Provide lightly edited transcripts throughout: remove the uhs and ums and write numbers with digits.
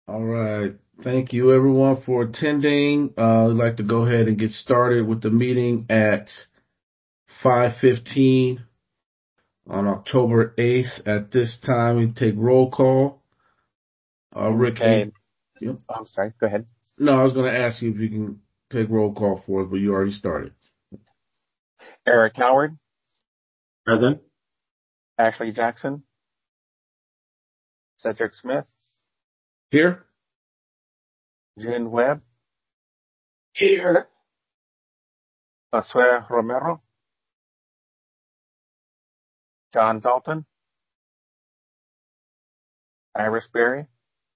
All right. Thank you everyone for attending. I'd like to go ahead and get started with the meeting at 5:15 on October 8th. At this time, we take roll call. Ricky. Okay. Yep. I'm sorry. Go ahead. No, I was going to ask you if you can take roll call for us, but you already started. Eric Howard, Present. Ashley Jackson, Cedric Smith, Here? June Webb, Here. Josue Romero, John Dalton, Iris Berry.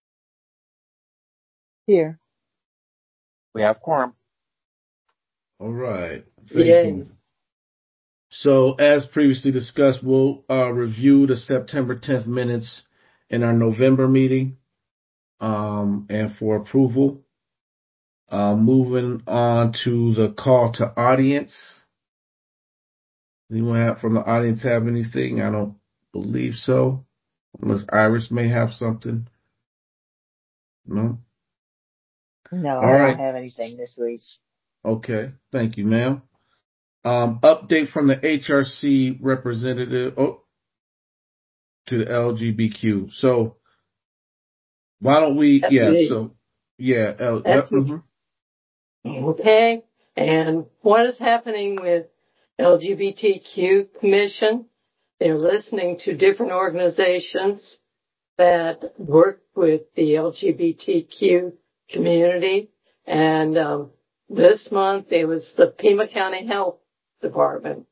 Here. We have quorum. All right. Thank Yay. you. So as previously discussed, we'll review the September 10th minutes in our November meeting and for approval. Moving on to the call to audience. Anyone from the audience have anything? I don't believe so. Unless Iris may have something. No? No, All I don't right. have anything this week. Okay. Thank you, ma'am. Update from the HRC representative to the LGBTQ. So why don't we, That's yeah, me. so, yeah, That's yep, me. Okay. And what is happening with LGBTQ Commission? They're listening to different organizations that work with the LGBTQ community. And this month it was the Pima County Health Department.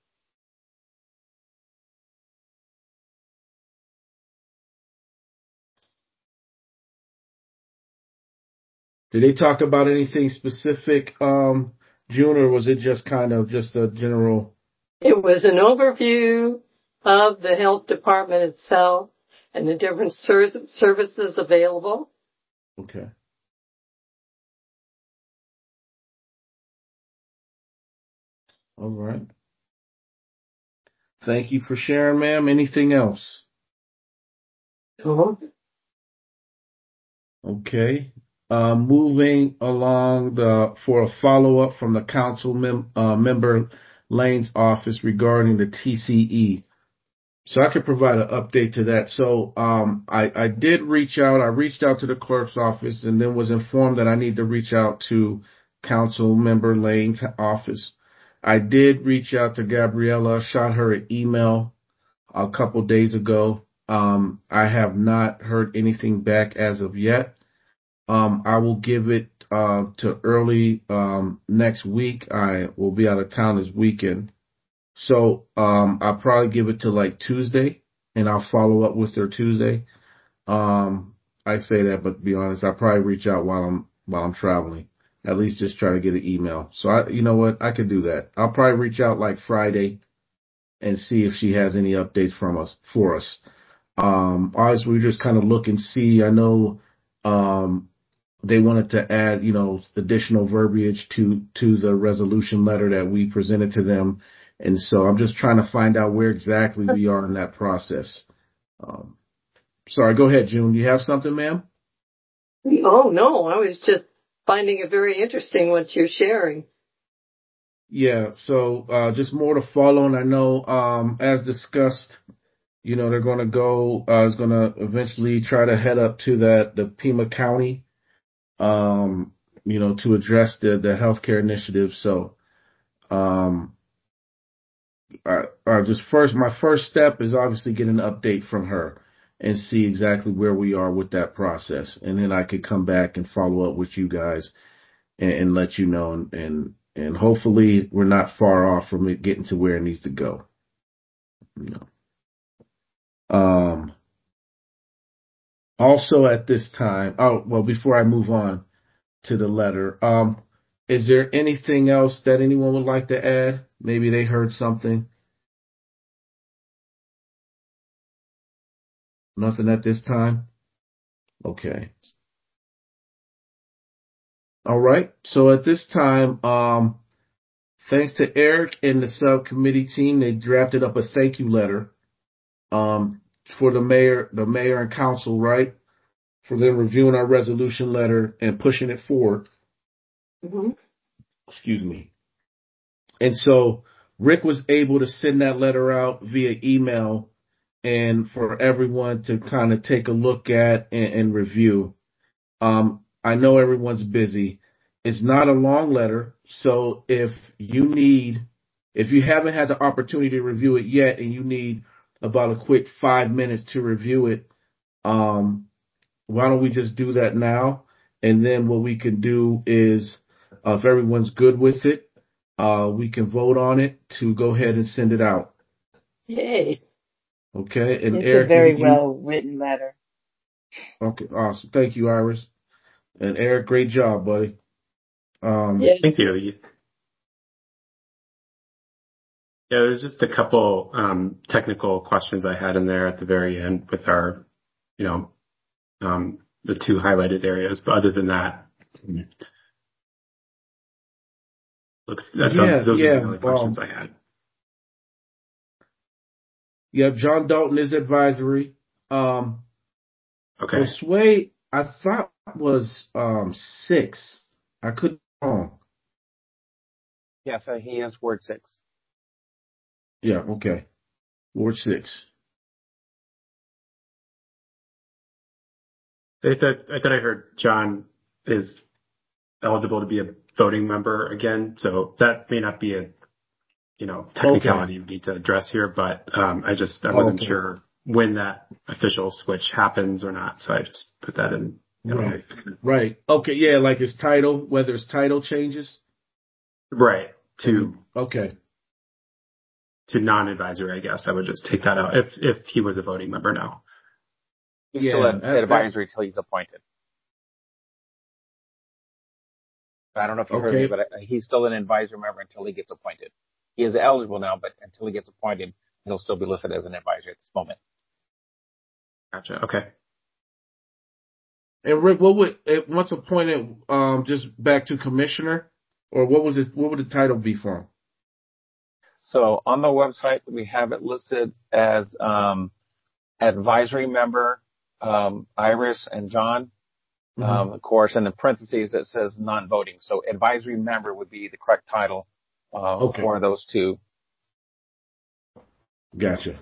Did they talk about anything specific, June, or was it just kind of just a general? It was an overview of the health department itself and the different services available. Okay. All right. Thank you for sharing, ma'am. Anything else? Uh-huh. Okay. Moving along for a follow-up from the council member Lane's office regarding the TCE. So I could provide an update to that. So I did reach out. I reached out to the clerk's office and then was informed that I need to reach out to council member Lane's office. I did reach out to Gabriella, shot her an email a couple days ago. I have not heard anything back as of yet. I will give it to early next week. I will be out of town this weekend. So I'll probably give it to like Tuesday and I'll follow up with her Tuesday. I say that, but to be honest, I'll probably reach out while I'm traveling. At least just try to get an email. So you know what? I could do that. I'll probably reach out like Friday and see if she has any updates for us. Obviously we just kind of look and see. I know, they wanted to add, additional verbiage to the resolution letter that we presented to them. And so I'm just trying to find out where exactly we are in that process. Um, Sorry, go ahead, June. You have something, ma'am? Oh, no, I was just finding it very interesting what you're sharing. Yeah. So, just more to follow. And I know, as discussed, they're going to is going to eventually try to head up to the Pima County, um, to address the healthcare initiative. So, um, my first step is obviously get an update from her and see exactly where we are with that process. And then I could come back and follow up with you guys and let you know. And hopefully we're not far off from it getting to where it needs to go. You know. Also at this time, before I move on to the letter, is there anything else that anyone would like to add? Maybe they heard something. Nothing at this time? Okay. All right. So at this time, thanks to Eric and the subcommittee team, they drafted up a thank you letter, um, for the mayor and council, right? for them reviewing our resolution letter and pushing it forward. Mm-hmm. Excuse me. And so Rick was able to send that letter out via email and for everyone to kind of take a look at and review. I know everyone's busy. It's not a long letter. So if you haven't had the opportunity to review it yet and you need about a quick 5 minutes to review it, why don't we just do that now? And then what we can do is, if everyone's good with it, we can vote on it to go ahead and send it out. Yay. Okay. And It's Eric, a very well written letter. Okay, awesome. Thank you, Iris. And Eric, great job, buddy. Yeah. Thank you. Yeah, there's just a couple technical questions I had in there at the very end with our, the two highlighted areas. But other than that, those are the only questions I had. Yeah, John Dalton is advisory. Okay. Sway, I thought was 6. I could be wrong. Yes, he is Ward 6. Yeah, okay. Ward 6. I thought I heard John is eligible to be a voting member again, so that may not be a technicality we need to address here, but I wasn't sure when that official switch happens or not, so I just put that in. Right. Okay, yeah, like his title, whether his title changes. Right. To non-advisory, I guess I would just take that out if he was a voting member now. He's still advisory till he's appointed. I don't know if you heard me, but he's still an advisory member until he gets appointed. He is eligible now, but until he gets appointed, he'll still be listed as an advisor at this moment. Gotcha. Okay. And Rick, once appointed, just back to commissioner, or what would the title be for him? So on the website, we have it listed as advisory member, Iris and John. Of course, in the parentheses it says non-voting. So advisory member would be the correct title for those two. Gotcha.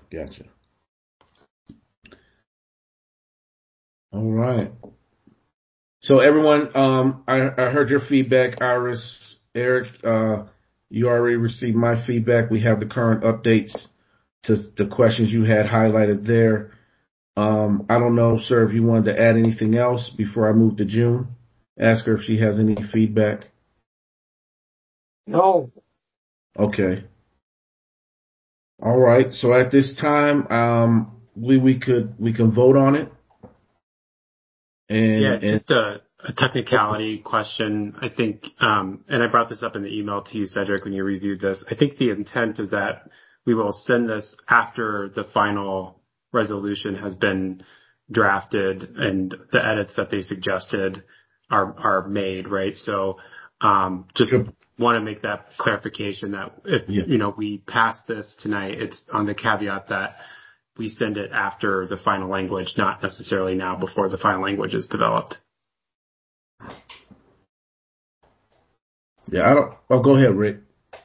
All right. So everyone, I heard your feedback, Iris, Eric. You already received my feedback. We have the current updates to the questions you had highlighted there. I don't know, sir, if you wanted to add anything else before I move to June. Ask her if she has any feedback. No. Okay. All right. So at this time, we can vote on it. And just a technicality question. I think, and I brought this up in the email to you, Cedric, when you reviewed this. I think the intent is that we will send this after the final resolution has been drafted and the edits that they suggested are made, right? So, just want to make that clarification that if, we pass this tonight, it's on the caveat that we send it after the final language, not necessarily now before the final language is developed. Yeah, go ahead, Rick.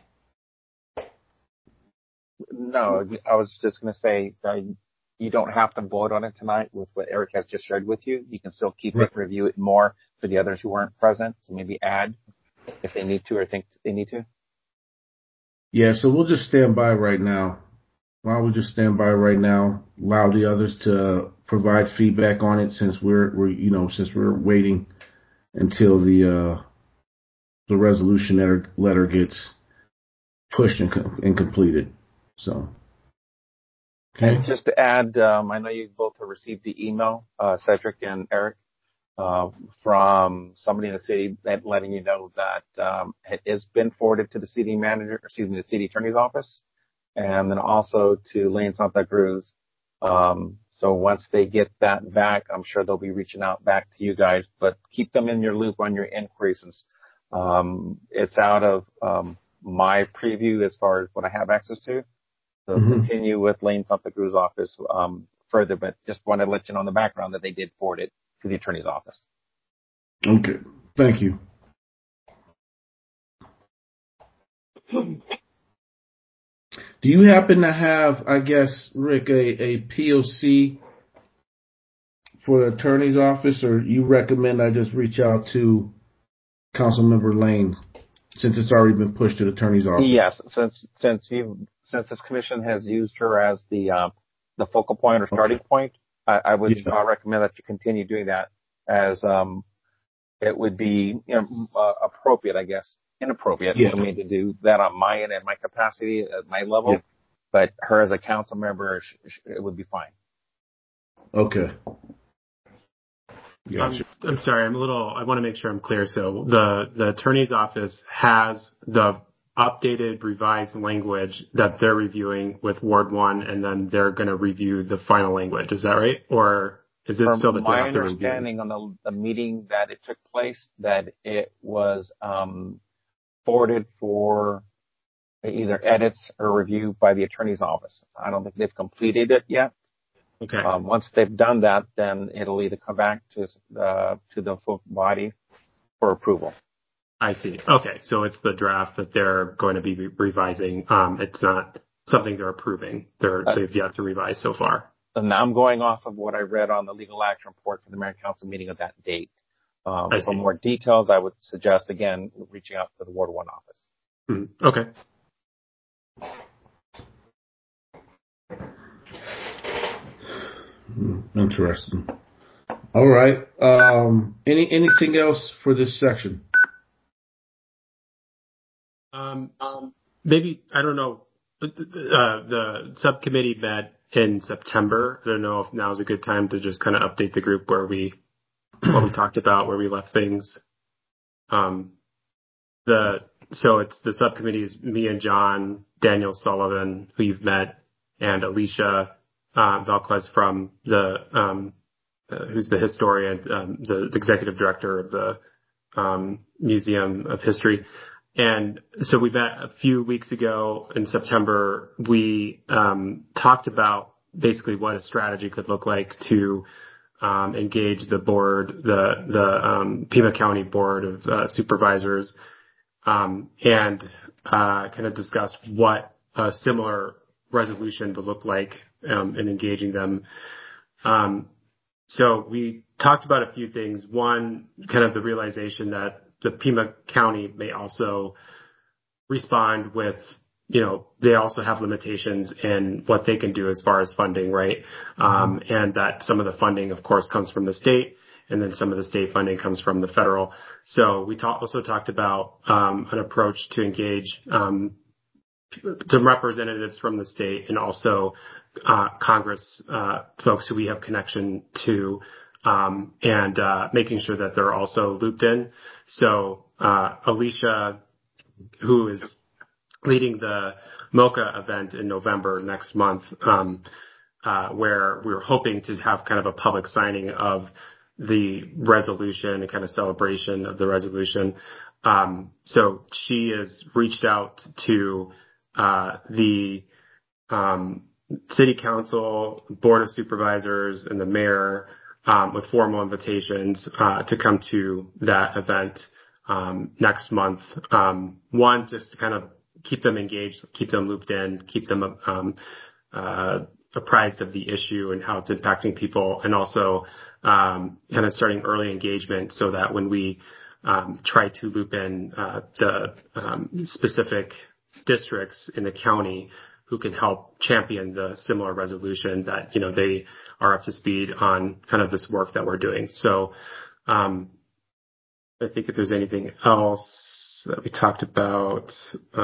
No, I was just going to say you don't have to vote on it tonight with what Eric has just shared with you. You can still keep it, review it more for the others who weren't present. So maybe add if they need to or think they need to. Yeah, so we'll just stand by right now. Why don't we just stand by right now, allow the others to provide feedback on it since we're waiting until the resolution letter gets pushed and completed. So. Okay. And just to add, I know you both have received the email, Cedric and Eric, from somebody in the city letting you know that it has been forwarded to the the city attorney's office, and then also to Lane Santa Cruz. So once they get that back, I'm sure they'll be reaching out back to you guys, but keep them in your loop on your inquiries since it's out of my preview as far as what I have access to. So continue with Lane Santa Cruz office further, but just wanted to let you know in the background that they did forward it to the attorney's office. Okay. Thank you. Do you happen to have, I guess, Rick, a POC for the attorney's office, or you recommend I just reach out to Councilmember Lane since it's already been pushed to the attorney's office? Yes, since this commission has used her as the focal point or starting point, I would recommend that you continue doing that, as it would be appropriate, I guess, inappropriate for me to do that on my end and my capacity at my level, but her as a council member, it would be fine. Okay. Gotcha. I'm sorry, I want to make sure I'm clear. So the attorney's office has the updated revised language that they're reviewing with Ward 1, and then they're going to review the final language. Is that right? Or is this still the draft they're reviewing? My understanding on the meeting that it took place, that it was forwarded for either edits or review by the attorney's office. I don't think they've completed it yet. Okay. Once they've done that, then it'll either come back to the full body for approval. I see. Okay, so it's the draft that they're going to be revising. It's not something they're approving. They've yet to revise so far. And I'm going off of what I read on the legal action report for the mayor and council meeting of that date. For more details, I would suggest, again, reaching out to the Ward 1 office. Mm-hmm. Okay. Interesting. All right. Anything else for this section? Maybe, I don't know. The subcommittee met in September. I don't know if now is a good time to just kind of update the group what we talked about, where we left things. So it's the subcommittee is me and John, Daniel Sullivan, who you've met, and Alicia Valquez from who's the historian, the executive director of the Museum of History. And so we met a few weeks ago in September. We talked about basically what a strategy could look like to engage the board, the Pima County Board of Supervisors, and kind of discussed what a similar resolution would look like in engaging them. So we talked about a few things. One, kind of the realization that the Pima County may also respond with, they also have limitations in what they can do as far as funding, right? And that some of the funding, of course, comes from the state, and then some of the state funding comes from the federal. So we also talked about an approach to engage some representatives from the state and also Congress folks who we have connection to, and making sure that they're also looped in. So Alicia, who is leading the MOCA event in November next month, where we're hoping to have kind of a public signing of the resolution and kind of celebration of the resolution. So she has reached out to the city council, board of supervisors, and the mayor with formal invitations to come to that event next month. One, just to kind of keep them engaged, keep them looped in, keep them apprised of the issue and how it's impacting people, and also kind of starting early engagement so that when we try to loop in the specific districts in the county who can help champion the similar resolution, that they are up to speed on kind of this work that we're doing. So I think if there's anything else that we talked about,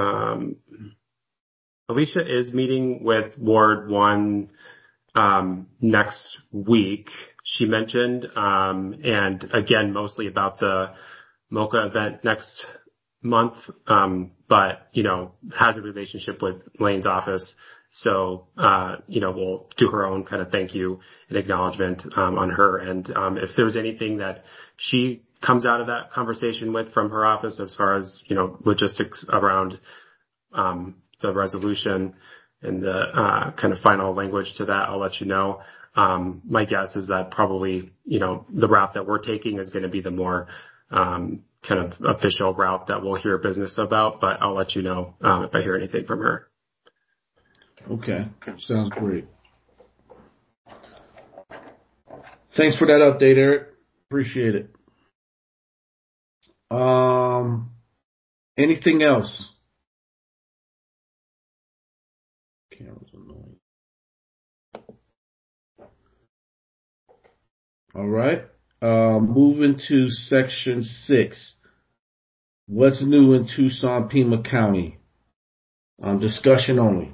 Alicia is meeting with Ward 1 next week, she mentioned, and again, mostly about the MOCA event next month, but, has a relationship with Lane's office. So, we'll do her own kind of thank you and acknowledgement on her. And if there's anything that she comes out of that conversation with from her office as far as, logistics around the resolution and the kind of final language to that, I'll let you know. My guess is that probably, the route that we're taking is going to be the more kind of official route that we'll hear business about, but I'll let you know if I hear anything from her. Okay. Sounds great. Thanks for that update, Eric. Appreciate it. Anything else? Camera's annoying. All right. Moving to section 6. What's new in Tucson, Pima County? Discussion only.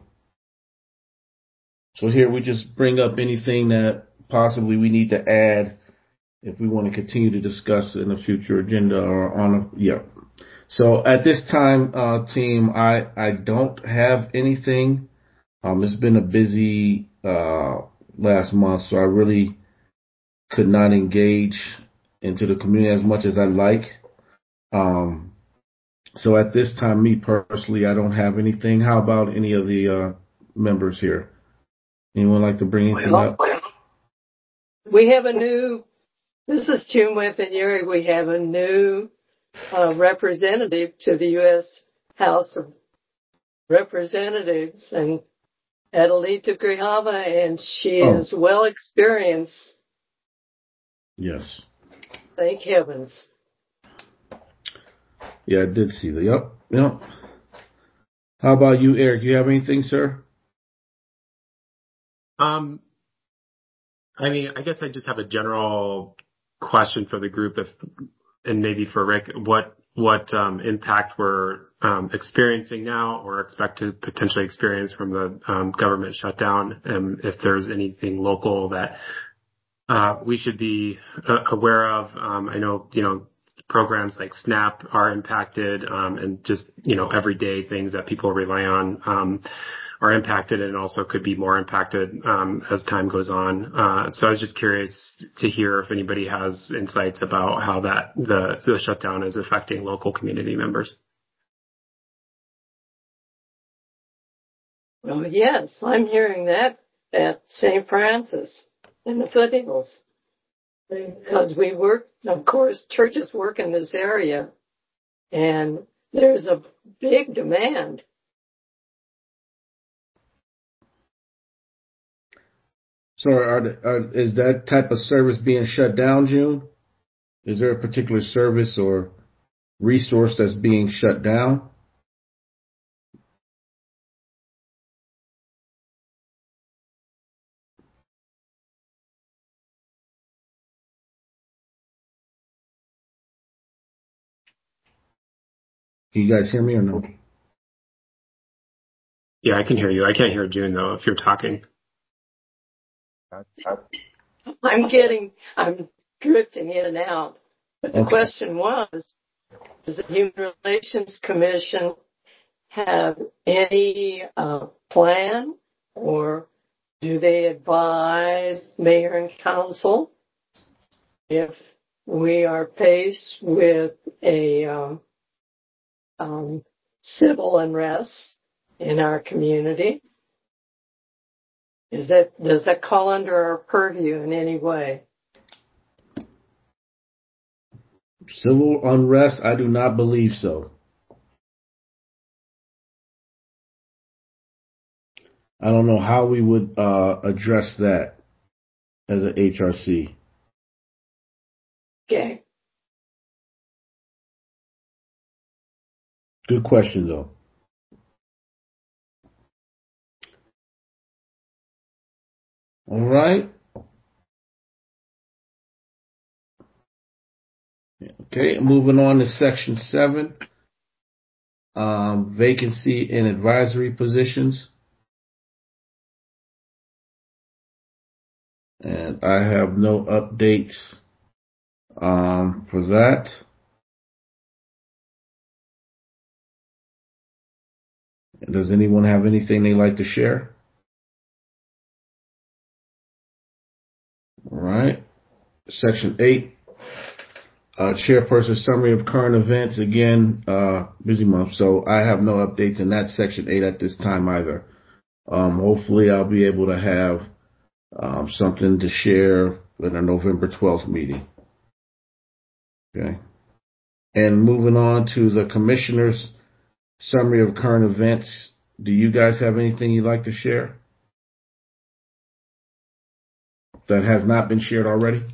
So here we just bring up anything that possibly we need to add if we want to continue to discuss in a future agenda or So at this time, team, I don't have anything. It's been a busy last month, so I really could not engage into the community as much as I'd like. So at this time, me personally, I don't have anything. How about any of the members here? Anyone like to bring anything up? We have this is June Whippany. We have a new representative to the U.S. House of Representatives, and Adelita Grijalva, and she is well experienced. Yes. Thank heavens. Yeah, I did see that. Yep. How about you, Eric? You have anything, sir? I guess I just have a general question for the group, and maybe for Rick, what impact we're experiencing now or expect to potentially experience from the government shutdown, and if there's anything local that we should be aware of. I know, programs like SNAP are impacted, and just, everyday things that people rely on are impacted, and also could be more impacted as time goes on. So I was just curious to hear if anybody has insights about how the shutdown is affecting local community members. Well, yes, I'm hearing that at St. Francis in the foothills. Because we work, of course, churches work in this area, and there's a big demand. So is that type of service being shut down, June? Is there a particular service or resource that's being shut down? Can you guys hear me or no? Yeah, I can hear you. I can't hear June, though, if you're talking. I'm drifting in and out. But the question was, does the Human Relations Commission have any plan, or do they advise mayor and council if we are faced with a civil unrest in our community? Does that call under our purview in any way? Civil unrest? I do not believe so. I don't know how we would address that as an HRC. Okay. Good question, though. All right. Okay, moving on to section 7. Vacancy in advisory positions. And I have no updates for that. Does anyone have anything they'd like to share? All right. Section 8. Chairperson summary of current events. Again, busy month, so I have no updates in that section 8 at this time either. Hopefully I'll be able to have something to share in a November 12th meeting. Okay. And moving on to the commissioner's summary of current events. Do you guys have anything you'd like to share that has not been shared already?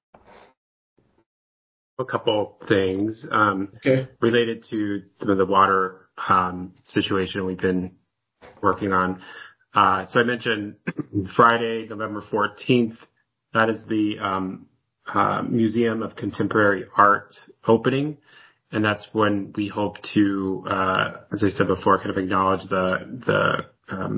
A couple things Okay. related to the water situation we've been working on. So I mentioned Friday, November 14th. That is the Museum of Contemporary Art opening. And that's when we hope to, as I said before, kind of acknowledge the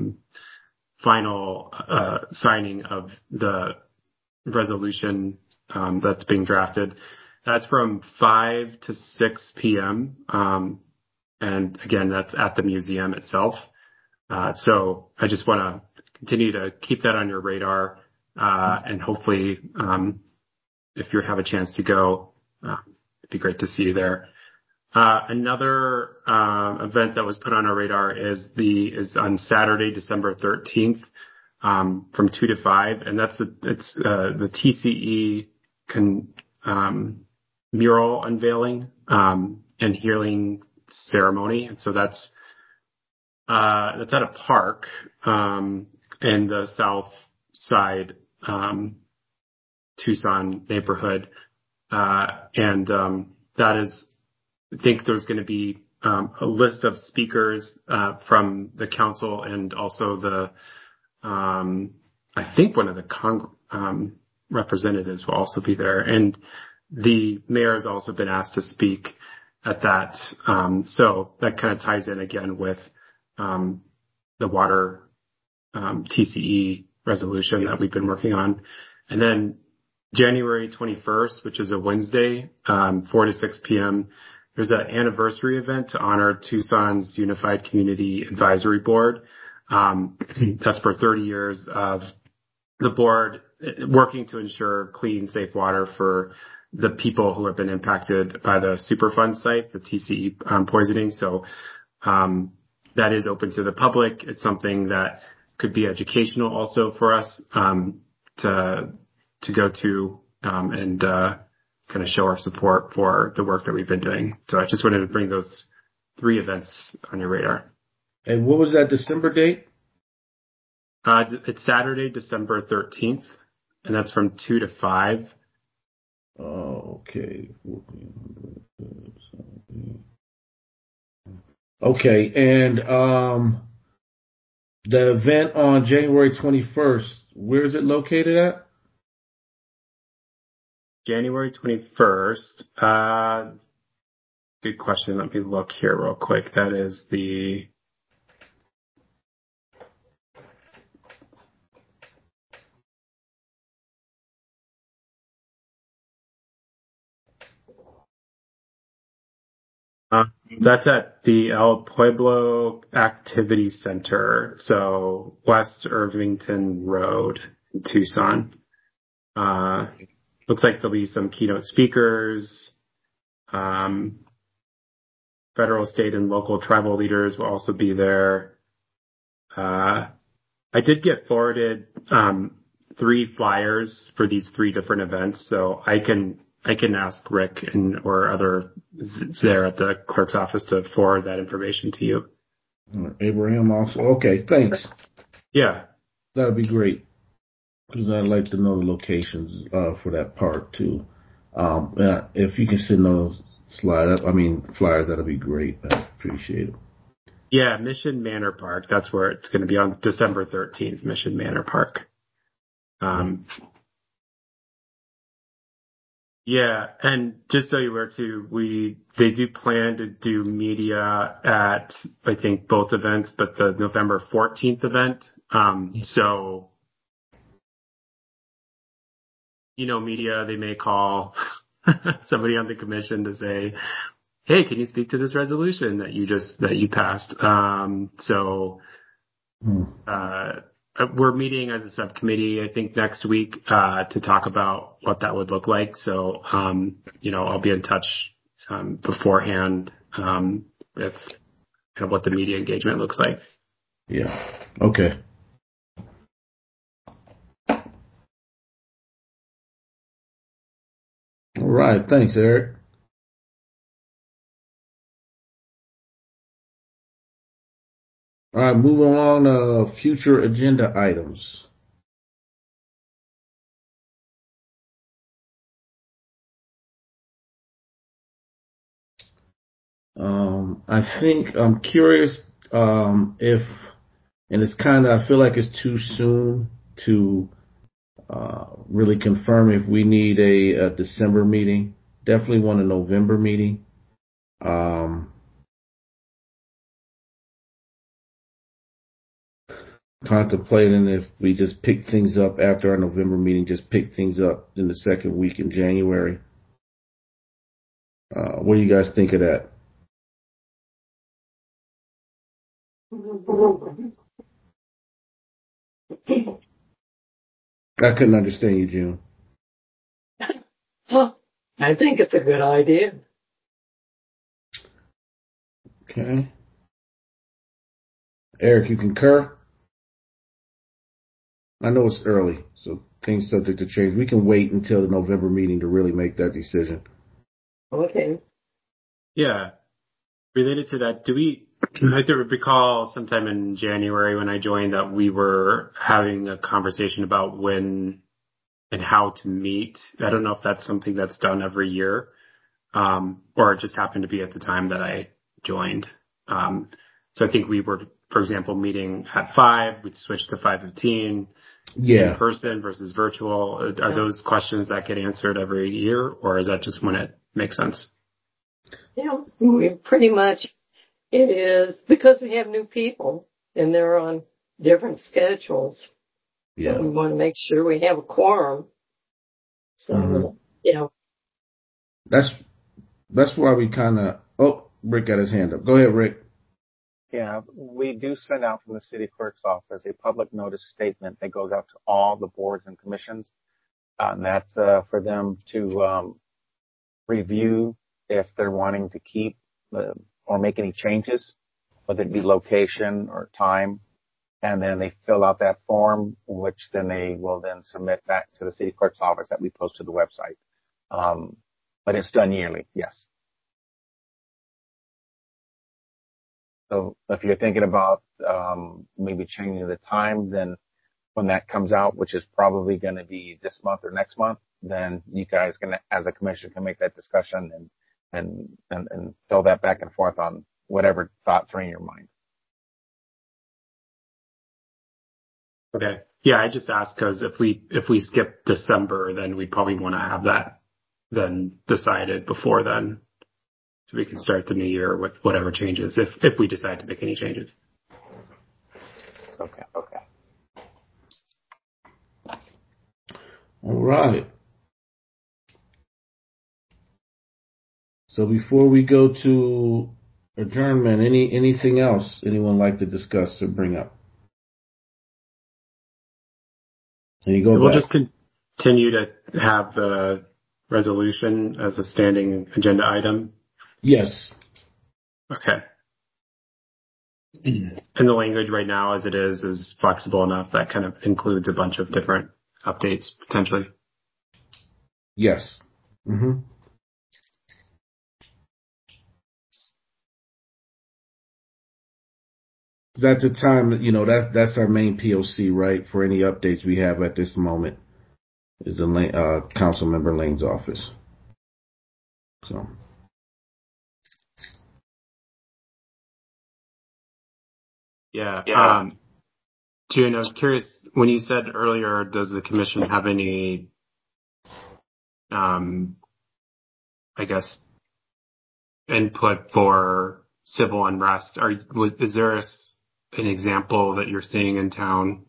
final signing of the resolution that's being drafted. That's from 5 to 6 p.m. And again, that's at the museum itself. So I just want to continue to keep that on your radar. And hopefully, if you have a chance to go, it'd be great to see you there. Another event that was put on our radar is on Saturday, December 13th, from 2 to 5, and that's the TCE mural unveiling and healing ceremony. And so that's at a park in the south side Tucson neighborhood, and that is. I think there's going to be a list of speakers from the council and also I think one of the representatives will also be there. And the mayor has also been asked to speak at that. So that kind of ties in again with the water TCE resolution that we've been working on. And then January 21st, which is a Wednesday, 4 to 6 p.m., there's an anniversary event to honor Tucson's Unified Community Advisory Board. That's for 30 years of the board working to ensure clean, safe water for the people who have been impacted by the Superfund site, the TCE poisoning. So that is open to the public. It's something that could be educational also for us to go to and kind of show our support for the work that we've been doing. So I just wanted to bring those 3 events on your radar. And what was that December date? It's Saturday, December 13th, and that's from 2 to 5. Oh, okay. Okay, and the event on January 21st, where is it located at? January 21st. Good question. Let me look here real quick. That is that's at the El Pueblo Activity Center. So West Irvington Road, Tucson. Looks like there'll be some keynote speakers. Federal, state, and local tribal leaders will also be there. I did get forwarded 3 flyers for these 3 different events, so I can ask Rick or other there at the clerk's office to forward that information to you. Abraham also. Okay, thanks. Yeah, that'd be great. Because I'd like to know the locations for that park too. If you can send those flyers, that'd be great. I appreciate it. Yeah, Mission Manor Park. That's where it's going to be on December 13th. Mission Manor Park. Yeah, and just so you're aware too, they do plan to do media at I think both events, but the November 14th event. So. Media, they may call somebody on the commission to say, hey, can you speak to this resolution that you passed? We're meeting as a subcommittee, I think next week, to talk about what that would look like. So, I'll be in touch, beforehand, with kind of what the media engagement looks like. Yeah. Okay. All right. Thanks, Eric. All right. Moving along to future agenda items. I think I'm curious if, and it's kind of, I feel like it's too soon to really confirm if we need a December meeting. Definitely want a November meeting. Contemplating if we just pick things up after our November meeting, just pick things up in the second week in January. What do you guys think of that? I couldn't understand you, June. I think it's a good idea. Okay. Eric, you concur? I know it's early, so things subject to change. We can wait until the November meeting to really make that decision. Okay. Yeah. Related to that, I recall sometime in January when I joined that we were having a conversation about when and how to meet. I don't know if that's something that's done every year, or it just happened to be at the time that I joined. So I think we were, for example, meeting at 5, we'd switch to 5:15. Yeah. In person versus virtual. Are those questions that get answered every year, or is that just when it makes sense? Yeah, we pretty much, it is because we have new people and they're on different schedules. Yeah. So we want to make sure we have a quorum. So, That's why we kind of, Rick got his hand up. Go ahead, Rick. Yeah, we do send out from the city clerk's office a public notice statement that goes out to all the boards and commissions. And that's for them to review if they're wanting to keep or make any changes, whether it be location or time. And then they fill out that form, which then they will then submit back to the city clerk's office that we post to the website. But it's done yearly, yes. So if you're thinking about maybe changing the time, then when that comes out, which is probably going to be this month or next month, then you guys can, as a commission, can make that discussion and fill that back and forth on whatever thoughts are in your mind. Okay. Yeah, I just asked because if we skip December, then we probably want to have that then decided before then, so we can start the new year with whatever changes if we decide to make any changes. Okay. All right. So before we go to adjournment, anything else anyone like to discuss or bring up? And you go so we'll back. just continue to have the resolution as a standing agenda item. Yes. Okay. And the language right now, as it is flexible enough that kind of includes a bunch of different updates potentially. Yes. Mm-hmm. At the time, that's our main POC, right? For any updates we have at this moment, is the council member Lane's office. So. Yeah. June, I was curious when you said earlier, does the commission have any, I guess, input for civil unrest? Is there an example that you're seeing in town,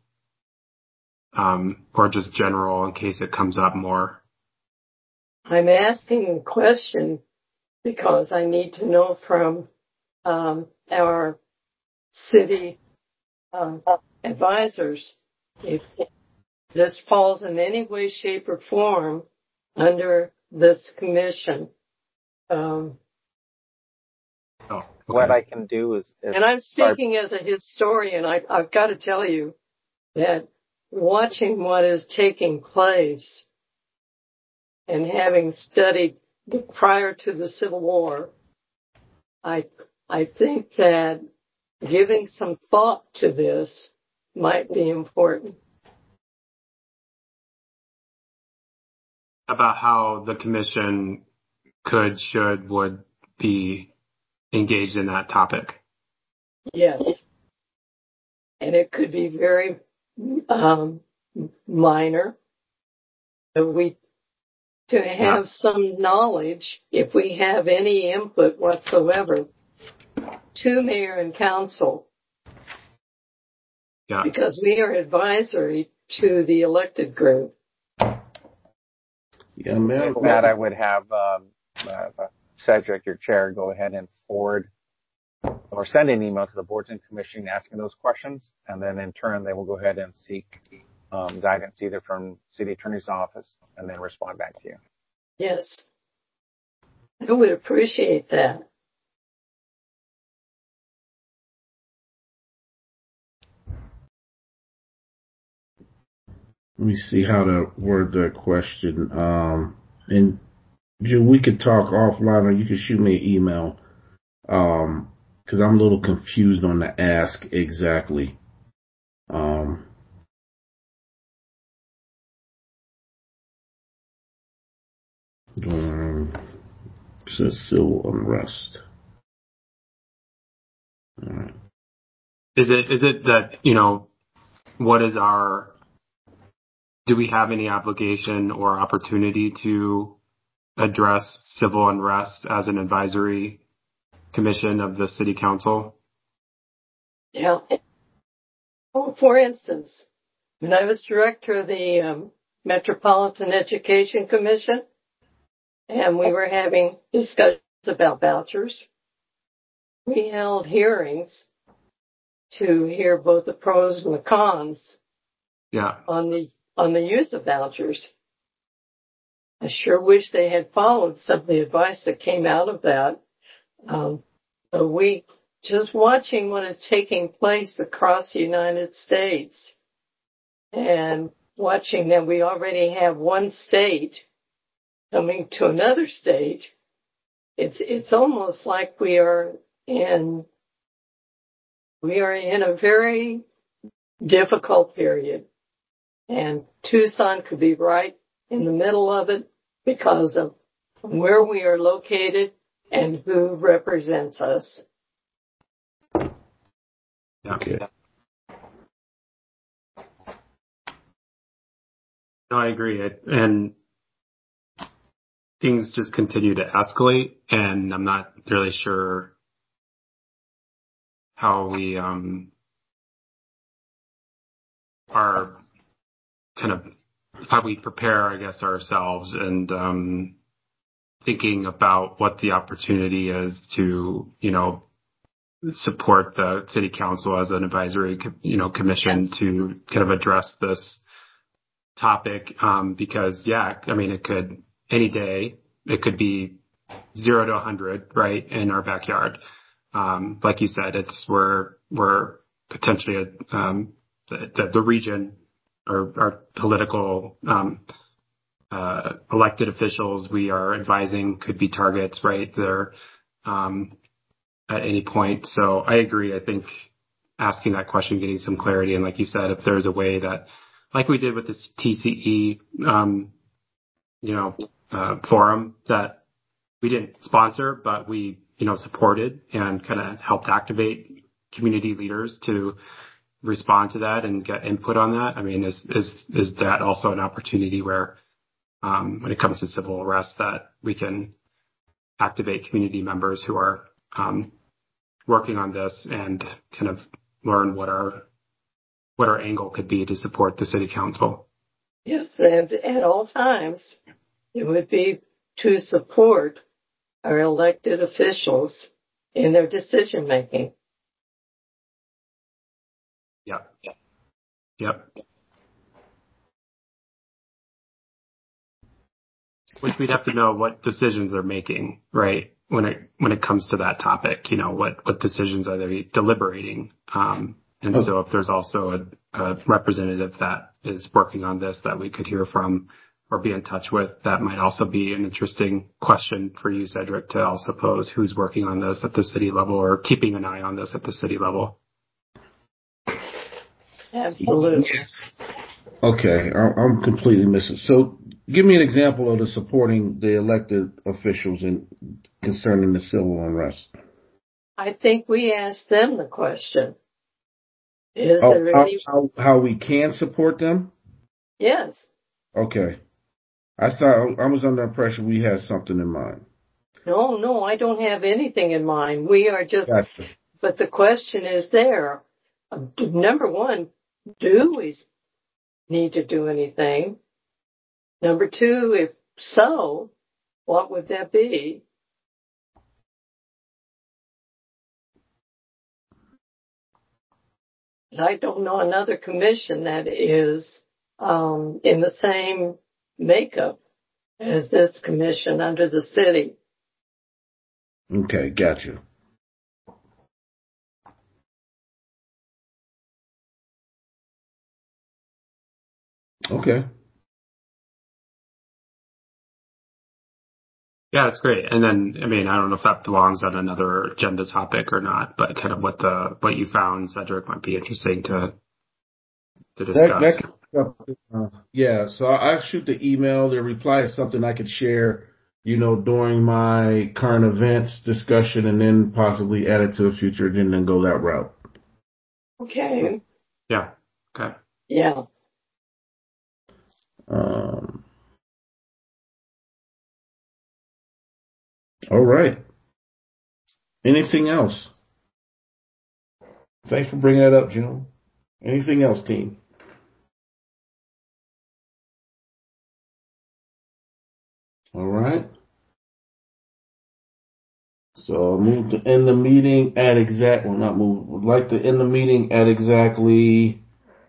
or just general in case it comes up more? I'm asking a question because I need to know from our city advisors if this falls in any way, shape, or form under this commission. Okay. What I can do is and I'm speaking as a historian. I've got to tell you that watching what is taking place and having studied prior to the Civil War, I think that giving some thought to this might be important. About how the commission could, should, would be engaged in that topic. Yes. And it could be very minor. To have some knowledge, if we have any input whatsoever, to mayor and council. Yeah. Because we are advisory to the elected group. Yeah, man. With that, I would have Cedric, your chair, go ahead and forward or send an email to the boards and commission asking those questions, and then in turn they will go ahead and seek guidance either from city attorney's office and then respond back to you. Yes. I would appreciate that. Let me see how to word the question. And Jim, we could talk offline, or you can shoot me an email. Because I'm a little confused on the ask exactly. Says civil unrest. All right. Is it that, what is do we have any obligation or opportunity to address civil unrest as an advisory commission of the city council? Yeah. Well, for instance, when I was director of the Metropolitan Education Commission, and we were having discussions about vouchers, we held hearings to hear both the pros and the cons. Yeah. On the use of vouchers. I sure wish they had followed some of the advice that came out of that. We just watching what is taking place across the United States and watching that we already have one state coming to another state. It's almost like we are in a very difficult period. And Tucson could be right in the middle of it because of where we are located and who represents us. Okay. No, I agree. And things just continue to escalate, and I'm not really sure how we are kind of how we prepare, I guess, ourselves and thinking about what the opportunity is to, support the city council as an advisory, commission to kind of address this topic. Because, it could any day, it could be 0 to 100, right, in our backyard. Like you said, we're potentially the region or our political elected officials we are advising could be targets, right, there at any point. So I agree. I think asking that question, getting some clarity, and like you said, if there's a way that, like we did with this TCE, forum that we didn't sponsor, but we, supported and kind of helped activate community leaders to respond to that and get input on that. I mean, is that also an opportunity where, when it comes to civil arrest, that we can activate community members who are, working on this and kind of learn what our angle could be to support the city council? Yes, and at all times, it would be to support our elected officials in their decision making. Yep. Which we'd have to know what decisions they're making, right? When it comes to that topic, what decisions are they deliberating? So if there's also a representative that is working on this that we could hear from, or be in touch with, that might also be an interesting question for you, Cedric, to also pose. Who's working on this at the city level or keeping an eye on this at the city level? Absolutely. Okay, I'm completely missing. So give me an example of the supporting the elected officials in concerning the civil unrest. I think we asked them the question. Is there any? How we can support them? Yes. Okay. I thought I was under the impression we had something in mind. No, I don't have anything in mind. We are just, Gotcha. but the question is there. Number one, do we need to do anything? Number two, if so, what would that be? I don't know another commission that is in the same makeup as this commission under the city. Okay, gotcha. Okay. Yeah, that's great. And then, I mean, I don't know if that belongs on another agenda topic or not, but kind of what you found, Cedric, might be interesting to discuss. Yeah, so I'll shoot the email. The reply is something I could share, during my current events discussion, and then possibly add it to a future agenda and go that route. Okay. Yeah. Okay. Yeah. All right. Anything else? Thanks for bringing that up, June. Anything else, team? All right. So move to end the meeting at would like to end the meeting at exactly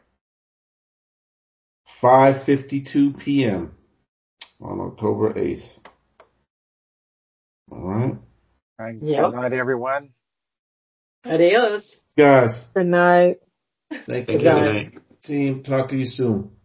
5:52 p.m. on October 8th. All right. Yep. Good night, everyone. Adios. Guys. Good night. Thank Thank you. you. Good night. Team, talk to you soon.